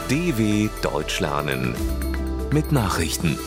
DW Deutsch lernen mit Nachrichten.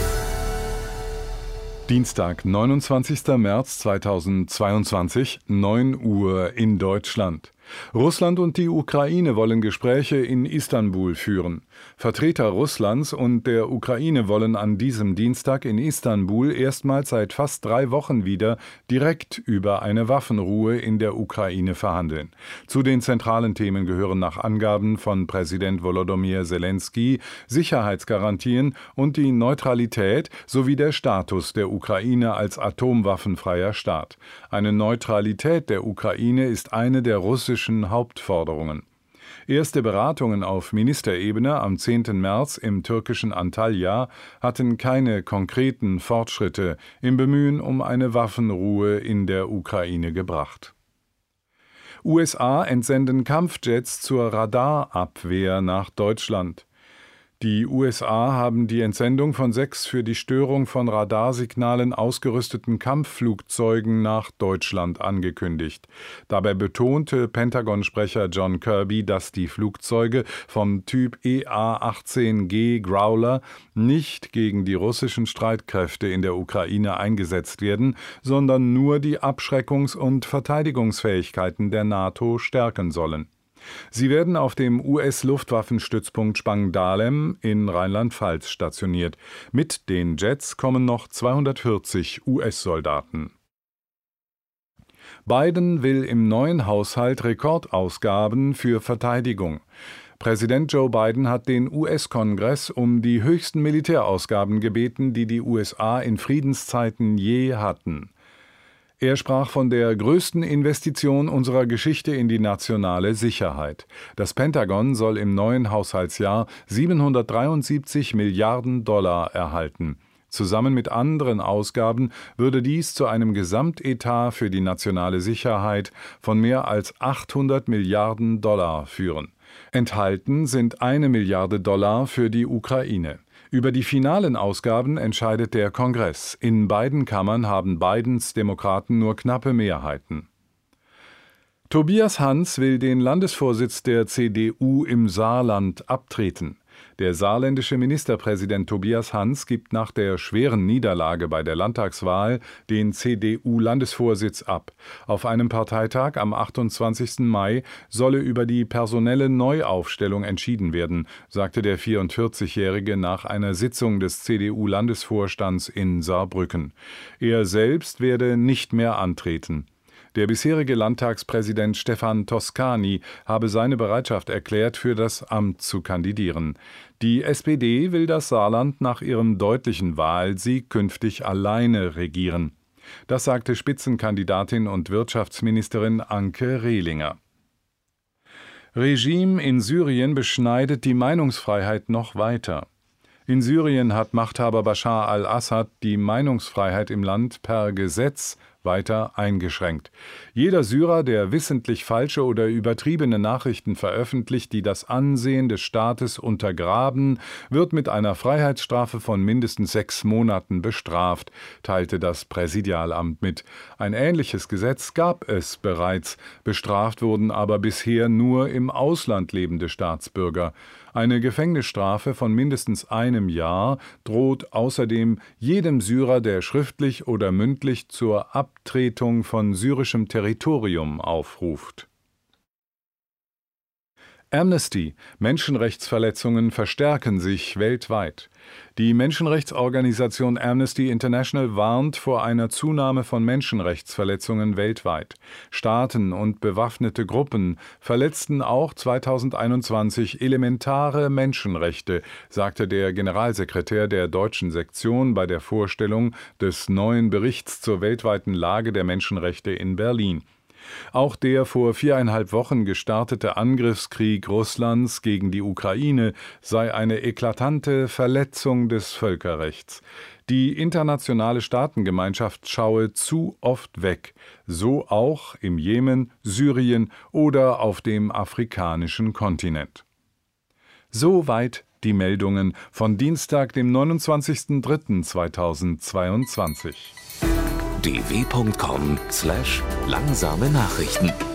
Dienstag, 29. März 2022, 9 Uhr in Deutschland. Russland und die Ukraine wollen Gespräche in Istanbul führen. Vertreter Russlands und der Ukraine wollen an diesem Dienstag in Istanbul erstmals seit fast 3 Wochen wieder direkt über eine Waffenruhe in der Ukraine verhandeln. Zu den zentralen Themen gehören nach Angaben von Präsident Volodymyr Zelensky Sicherheitsgarantien und die Neutralität sowie der Status der Ukraine als atomwaffenfreier Staat. Eine Neutralität der Ukraine ist eine der russischen Hauptforderungen. Erste Beratungen auf Ministerebene am 10. März im türkischen Antalya hatten keine konkreten Fortschritte im Bemühen um eine Waffenruhe in der Ukraine gebracht. USA entsenden Kampfjets zur Radarabwehr nach Deutschland. Die USA haben die Entsendung von 6 für die Störung von Radarsignalen ausgerüsteten Kampfflugzeugen nach Deutschland angekündigt. Dabei betonte Pentagon-Sprecher John Kirby, dass die Flugzeuge vom Typ EA-18G Growler nicht gegen die russischen Streitkräfte in der Ukraine eingesetzt werden, sondern nur die Abschreckungs- und Verteidigungsfähigkeiten der NATO stärken sollen. Sie werden auf dem US-Luftwaffenstützpunkt Spangdahlem in Rheinland-Pfalz stationiert. Mit den Jets kommen noch 240 US-Soldaten. Biden will im neuen Haushalt Rekordausgaben für Verteidigung. Präsident Joe Biden hat den US-Kongress um die höchsten Militärausgaben gebeten, die die USA in Friedenszeiten je hatten. Er sprach von der größten Investition unserer Geschichte in die nationale Sicherheit. Das Pentagon soll im neuen Haushaltsjahr 773 Milliarden Dollar erhalten. Zusammen mit anderen Ausgaben würde dies zu einem Gesamtetat für die nationale Sicherheit von mehr als 800 Milliarden Dollar führen. Enthalten sind 1 Milliarde Dollar für die Ukraine. Über die finalen Ausgaben entscheidet der Kongress. In beiden Kammern haben Bidens Demokraten nur knappe Mehrheiten. Tobias Hans will den Landesvorsitz der CDU im Saarland abtreten. Der saarländische Ministerpräsident Tobias Hans gibt nach der schweren Niederlage bei der Landtagswahl den CDU-Landesvorsitz ab. Auf einem Parteitag am 28. Mai solle über die personelle Neuaufstellung entschieden werden, sagte der 44-Jährige nach einer Sitzung des CDU-Landesvorstands in Saarbrücken. Er selbst werde nicht mehr antreten. Der bisherige Landtagspräsident Stefan Toscani habe seine Bereitschaft erklärt, für das Amt zu kandidieren. Die SPD will das Saarland nach ihrem deutlichen Wahlsieg künftig alleine regieren. Das sagte Spitzenkandidatin und Wirtschaftsministerin Anke Rehlinger. Regime in Syrien beschneidet die Meinungsfreiheit noch weiter. In Syrien hat Machthaber Bashar al-Assad die Meinungsfreiheit im Land per Gesetz weiter eingeschränkt. Jeder Syrer, der wissentlich falsche oder übertriebene Nachrichten veröffentlicht, die das Ansehen des Staates untergraben, wird mit einer Freiheitsstrafe von mindestens 6 Monaten bestraft, teilte das Präsidialamt mit. Ein ähnliches Gesetz gab es bereits, bestraft wurden aber bisher nur im Ausland lebende Staatsbürger. Eine Gefängnisstrafe von mindestens 1 Jahr droht außerdem jedem Syrer, der schriftlich oder mündlich zur Abtretung von syrischem Territorium aufruft. Amnesty: Menschenrechtsverletzungen verstärken sich weltweit. Die Menschenrechtsorganisation Amnesty International warnt vor einer Zunahme von Menschenrechtsverletzungen weltweit. Staaten und bewaffnete Gruppen verletzten auch 2021 elementare Menschenrechte, sagte der Generalsekretär der deutschen Sektion bei der Vorstellung des neuen Berichts zur weltweiten Lage der Menschenrechte in Berlin. Auch der vor 4,5 Wochen gestartete Angriffskrieg Russlands gegen die Ukraine sei eine eklatante Verletzung des Völkerrechts. Die internationale Staatengemeinschaft schaue zu oft weg, so auch im Jemen, Syrien oder auf dem afrikanischen Kontinent. Soweit die Meldungen von Dienstag, dem 29.03.2022. dw.com/langsame Nachrichten